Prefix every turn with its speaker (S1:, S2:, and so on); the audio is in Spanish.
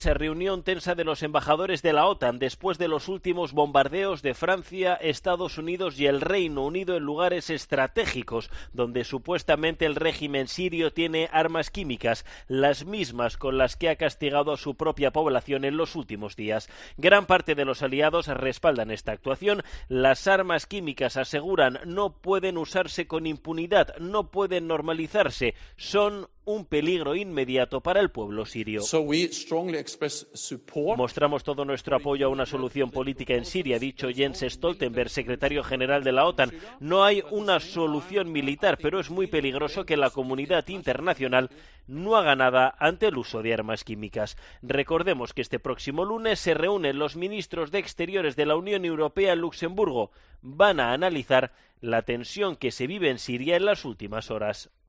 S1: Reunión tensa de los embajadores de la OTAN después de los últimos bombardeos de Francia, Estados Unidos y el Reino Unido en lugares estratégicos donde supuestamente el régimen sirio tiene armas químicas, las mismas con las que ha castigado a su propia población en los últimos días. Gran parte de los aliados respaldan esta actuación. Las armas químicas, aseguran, no pueden usarse con impunidad, no pueden normalizarse, son un peligro inmediato para el pueblo sirio. Mostramos todo nuestro apoyo a una solución política en Siria, ha dicho Jens Stoltenberg, secretario general de la OTAN. No hay una solución militar, pero es muy peligroso que la comunidad internacional no haga nada ante el uso de armas químicas. Recordemos que este próximo lunes se reúnen los ministros de Exteriores de la Unión Europea en Luxemburgo. Van a analizar la tensión que se vive en Siria en las últimas horas.